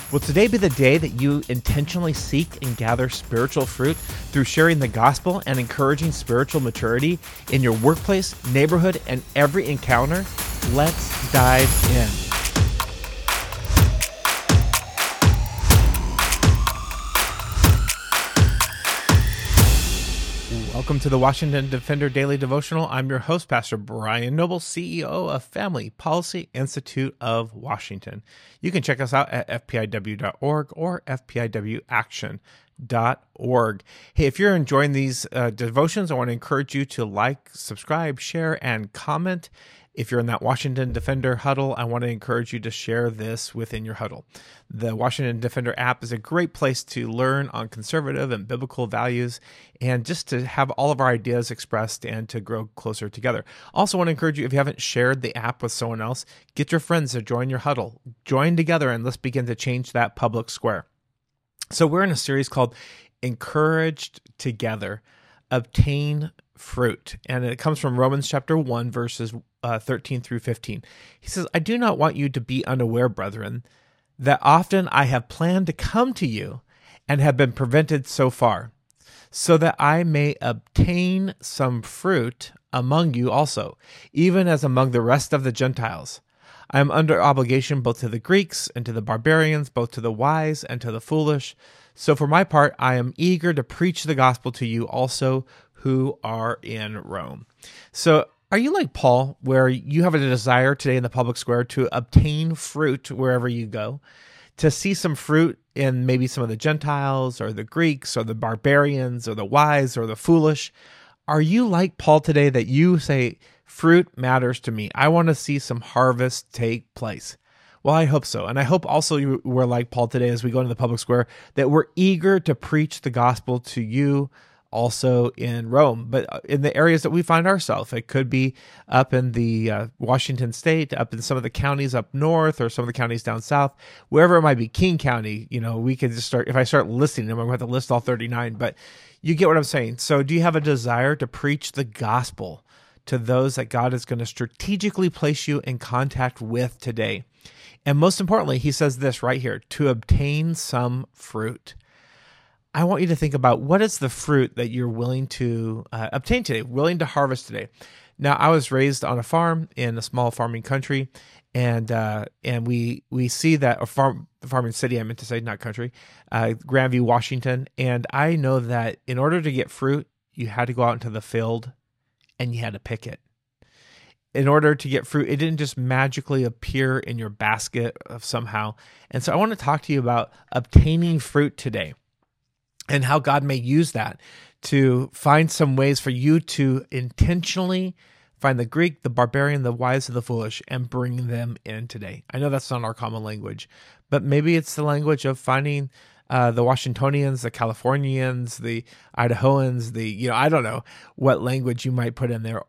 Will today be the day that you intentionally seek and gather spiritual fruit through sharing the gospel and encouraging spiritual maturity in your workplace, neighborhood, and every encounter? Let's dive in. Welcome to the Washington Defender Daily Devotional. I'm your host, Pastor Brian Noble, CEO of Family Policy Institute of Washington. You can check us out at fpiw.org or fpiwaction.org. Hey, if you're enjoying these devotions, I want to encourage you to like, subscribe, share, and comment. If you're in that Washington Defender huddle, I want to encourage you to share this within your huddle. The Washington Defender app is a great place to learn on conservative and biblical values and just to have all of our ideas expressed and to grow closer together. Also want to encourage you, if you haven't shared the app with someone else, get your friends to join your huddle. Join together and let's begin to change that public square. So we're in a series called Encouraged Together, Obtain Fruit. And it comes from Romans chapter 1, verses 13 through 15. He says, I do not want you to be unaware, brethren, that often I have planned to come to you and have been prevented so far, so that I may obtain some fruit among you also, even as among the rest of the Gentiles. I am under obligation both to the Greeks and to the barbarians, both to the wise and to the foolish. So for my part, I am eager to preach the gospel to you also who are in Rome. So are you like Paul, where you have a desire today in the public square to obtain fruit wherever you go, to see some fruit in maybe some of the Gentiles or the Greeks or the barbarians or the wise or the foolish? Are you like Paul today that you say, fruit matters to me? I want to see some harvest take place. Well, I hope so. And I hope also we're like Paul today as we go into the public square, that we're eager to preach the gospel to you also in Rome, but in the areas that we find ourselves. It could be up in the Washington state, up in some of the counties up north, or some of the counties down south, wherever it might be. King County, we could just start, if I start listing them, I'm going to have to list all 39, but you get what I'm saying. So do you have a desire to preach the gospel to those that God is going to strategically place you in contact with today? And most importantly, he says this right here, to obtain some fruit. I want you to think about what is the fruit that you're willing to obtain today, willing to harvest today. Now, I was raised on a farm in a small farming country, and we see that a farming city, I meant to say, not country, Grandview, Washington. And I know that in order to get fruit, you had to go out into the field and you had to pick it. In order to get fruit, it didn't just magically appear in your basket of somehow. And so I want to talk to you about obtaining fruit today, and how God may use that to find some ways for you to intentionally find the Greek, the barbarian, the wise, and the foolish, and bring them in today. I know that's not our common language, but maybe it's the language of finding the Washingtonians, the Californians, the Idahoans, I don't know what language you might put in there.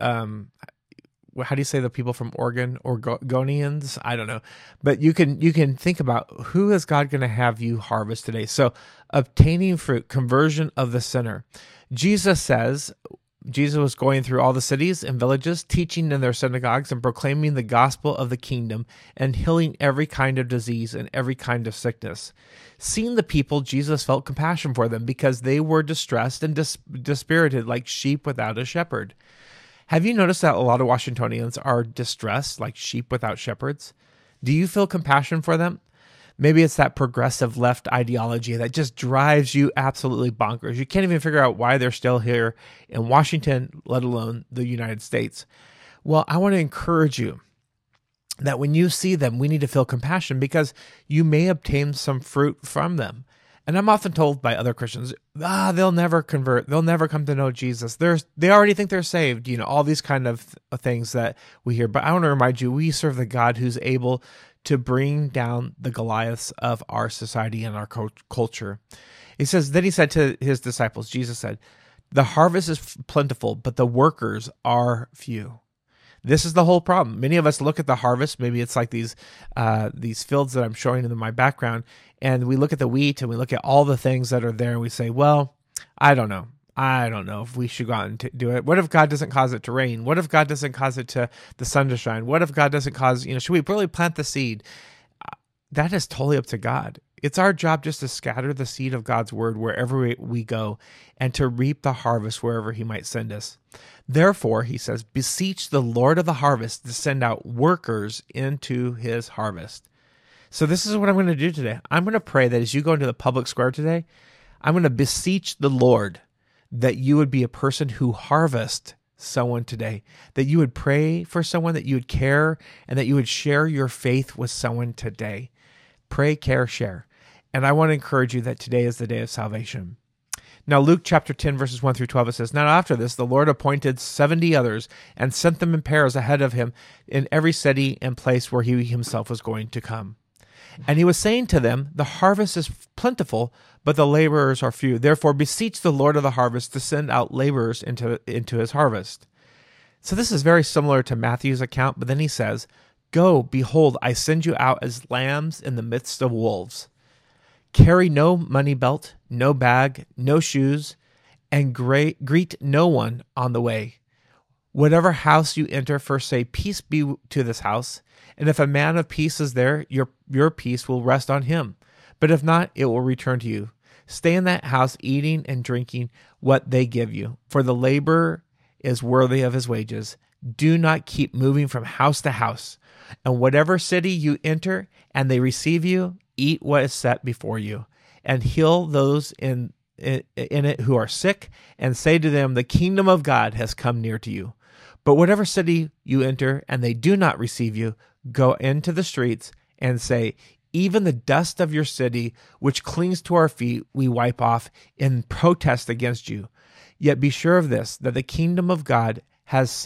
How do you say the people from Oregon, Oregonians? I don't know. But you can think about, who is God going to have you harvest today? So obtaining fruit, conversion of the sinner. Jesus was going through all the cities and villages, teaching in their synagogues and proclaiming the gospel of the kingdom and healing every kind of disease and every kind of sickness. Seeing the people, Jesus felt compassion for them because they were distressed and dispirited like sheep without a shepherd. Have you noticed that a lot of Washingtonians are distressed like sheep without shepherds? Do you feel compassion for them? Maybe it's that progressive left ideology that just drives you absolutely bonkers. You can't even figure out why they're still here in Washington, let alone the United States. Well, I want to encourage you that when you see them, we need to feel compassion because you may obtain some fruit from them. And I'm often told by other Christians, they'll never convert. They'll never come to know Jesus. They already think they're saved. All these kind of things that we hear. But I want to remind you, we serve the God who's able to bring down the Goliaths of our society and our culture. Then he said to his disciples, Jesus said, the harvest is plentiful, but the workers are few. This is the whole problem. Many of us look at the harvest. Maybe it's like these fields that I'm showing in my background, and we look at the wheat and we look at all the things that are there, and we say, well, I don't know. I don't know if we should go out and do it. What if God doesn't cause it to rain? What if God doesn't cause the sun to shine? What if God doesn't cause, should we really plant the seed? that is totally up to God. It's our job just to scatter the seed of God's word wherever we go and to reap the harvest wherever he might send us. Therefore, he says, beseech the Lord of the harvest to send out workers into his harvest. So this is what I'm going to do today. I'm going to pray that as you go into the public square today, I'm going to beseech the Lord that you would be a person who harvests someone today, that you would pray for someone, that you would care, and that you would share your faith with someone today. Pray, care, share. And I want to encourage you that today is the day of salvation. Now, Luke chapter 10, verses 1 through 12, it says, Now after this, the Lord appointed 70 others and sent them in pairs ahead of him in every city and place where he himself was going to come. And he was saying to them, The harvest is plentiful, but the laborers are few. Therefore, beseech the Lord of the harvest to send out laborers into his harvest. So this is very similar to Matthew's account, but then he says, Go, behold, I send you out as lambs in the midst of wolves. Carry no money belt, no bag, no shoes, and greet no one on the way. Whatever house you enter, first say, Peace be to this house. And if a man of peace is there, your peace will rest on him. But if not, it will return to you. Stay in that house, eating and drinking what they give you, for the laborer is worthy of his wages. Do not keep moving from house to house. And whatever city you enter, and they receive you, eat what is set before you, and heal those in it who are sick, and say to them, The kingdom of God has come near to you. But whatever city you enter, and they do not receive you, go into the streets and say, Even the dust of your city, which clings to our feet, we wipe off in protest against you. Yet be sure of this, that the kingdom of God has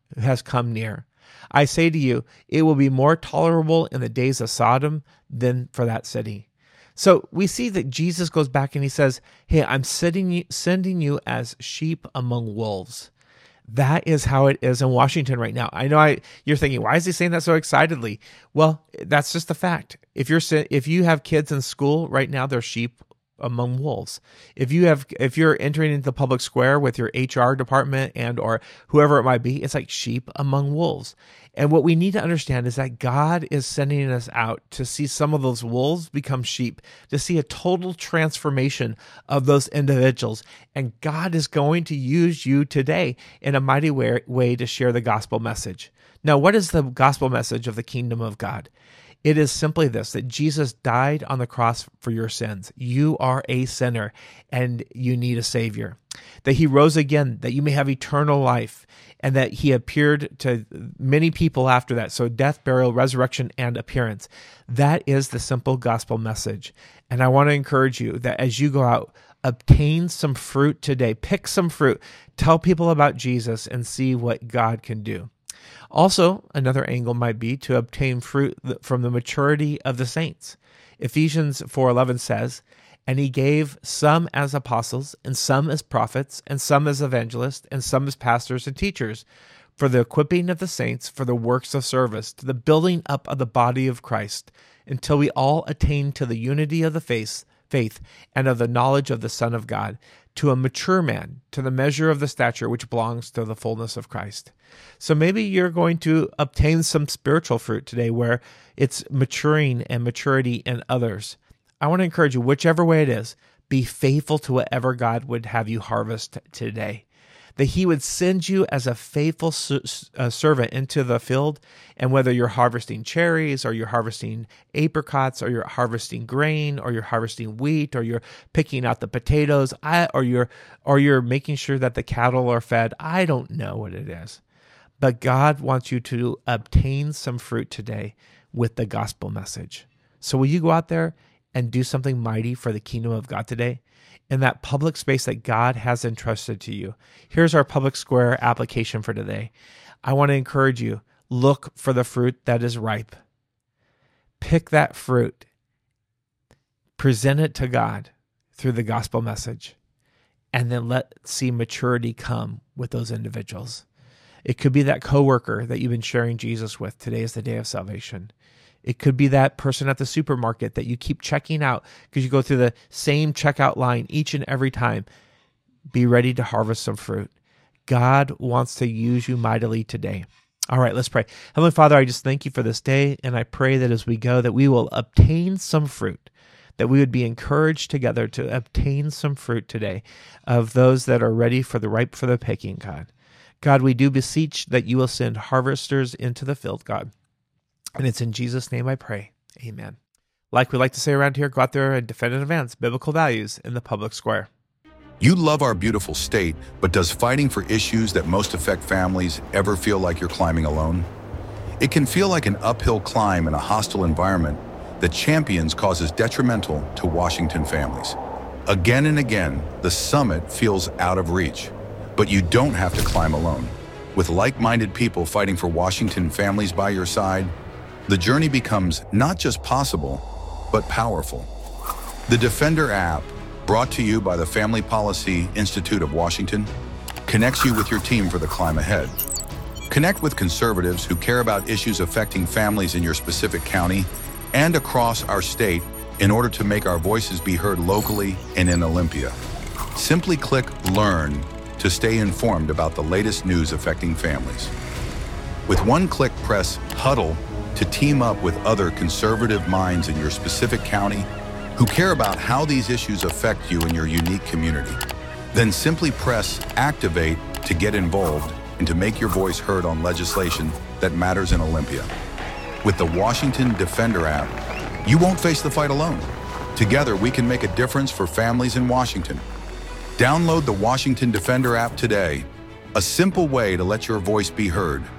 come near. I say to you, it will be more tolerable in the days of Sodom than for that city. So we see that Jesus goes back and he says, Hey, I'm sending you as sheep among wolves. That is how it is in Washington right now. I know you're thinking, why is he saying that so excitedly? Well, that's just the fact. If you have kids in school right now, they're sheep among wolves. If you're entering into the public square with your HR department and or whoever it might be, it's like sheep among wolves. And what we need to understand is that God is sending us out to see some of those wolves become sheep, to see a total transformation of those individuals. And God is going to use you today in a mighty way to share the gospel message. Now, what is the gospel message of the kingdom of God? It is simply this, that Jesus died on the cross for your sins. You are a sinner and you need a savior. That he rose again, that you may have eternal life, and that he appeared to many people after that. So death, burial, resurrection, and appearance. That is the simple gospel message. And I want to encourage you that as you go out, obtain some fruit today. Pick some fruit. Tell people about Jesus and see what God can do. Also, another angle might be to obtain fruit from the maturity of the saints. Ephesians 4:11 says, And he gave some as apostles, and some as prophets, and some as evangelists, and some as pastors and teachers, for the equipping of the saints, for the works of service, to the building up of the body of Christ, until we all attain to the unity of the faith and of the knowledge of the Son of God, to a mature man, to the measure of the stature which belongs to the fullness of Christ. So maybe you're going to obtain some spiritual fruit today where it's maturing and maturity in others. I want to encourage you, whichever way it is, be faithful to whatever God would have you harvest today. That he would send you as a faithful servant into the field, and whether you're harvesting cherries, or you're harvesting apricots, or you're harvesting grain, or you're harvesting wheat, or you're picking out the potatoes, or you're making sure that the cattle are fed. I don't know what it is, but God wants you to obtain some fruit today with the gospel message. So will you go out there and do something mighty for the kingdom of God today? In that public space that God has entrusted to you. Here's our public square application for today. I want to encourage you, look for the fruit that is ripe. Pick that fruit. Present it to God through the gospel message. And then let's see maturity come with those individuals. It could be that coworker that you've been sharing Jesus with. Today is the day of salvation. It could be that person at the supermarket that you keep checking out because you go through the same checkout line each and every time. Be ready to harvest some fruit. God wants to use you mightily today. All right, let's pray. Heavenly Father, I just thank you for this day, and I pray that as we go, that we will obtain some fruit, that we would be encouraged together to obtain some fruit today of those that are ready for the ripe for the picking, God. God, we do beseech that you will send harvesters into the field, God. And it's in Jesus' name I pray. Amen. Like we like to say around here, go out there and defend and advance biblical values in the public square. You love our beautiful state, but does fighting for issues that most affect families ever feel like you're climbing alone? It can feel like an uphill climb in a hostile environment that champions causes detrimental to Washington families. Again and again, the summit feels out of reach, but you don't have to climb alone. With like-minded people fighting for Washington families by your side, the journey becomes not just possible, but powerful. The Defender app, brought to you by the Family Policy Institute of Washington, connects you with your team for the climb ahead. Connect with conservatives who care about issues affecting families in your specific county and across our state in order to make our voices be heard locally and in Olympia. Simply click Learn to stay informed about the latest news affecting families. With one click, press Huddle to team up with other conservative minds in your specific county who care about how these issues affect you in your unique community. Then simply press Activate to get involved and to make your voice heard on legislation that matters in Olympia. With the Washington Defender app, you won't face the fight alone. Together, we can make a difference for families in Washington. Download the Washington Defender app today, a simple way to let your voice be heard.